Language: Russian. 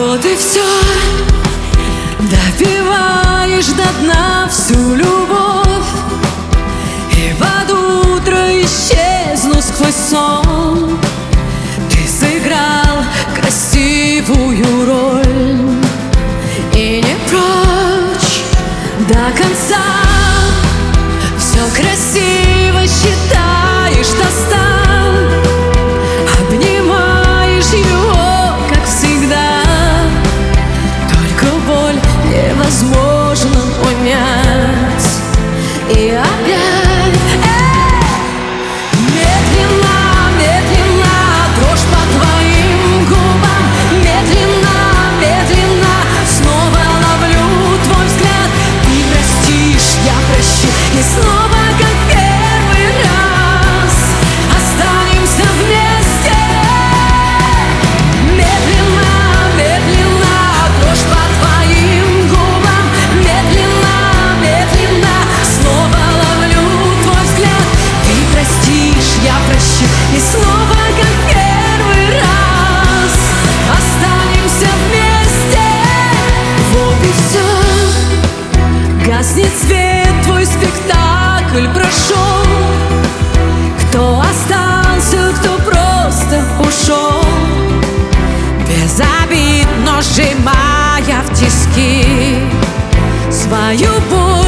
Вот и все. Допиваешь до дна всю любовь, и под утро исчезну сквозь сон. Ты сыграл красивую роль и не прочь до конца. Все красиво считаешь до 100, обнимаешь его, как всегда. Только боль невозможно понять. И опять медленно, медленно дрожь по твоим губам. Медленно, медленно снова ловлю твой взгляд. Ты простишь, я прощу, и снова как первый раз останемся вместе. Медленно, медленно дрожь по твоим губам. Медленно, медленно снова ловлю твой взгляд. Ты простишь, я прощу, и снова как первый раз останемся вместе. Вот и все. Гаснет свет, твой спектакль прошел. Кто остался, кто просто ушел. Без обид, но сжимая в тиски свою боль.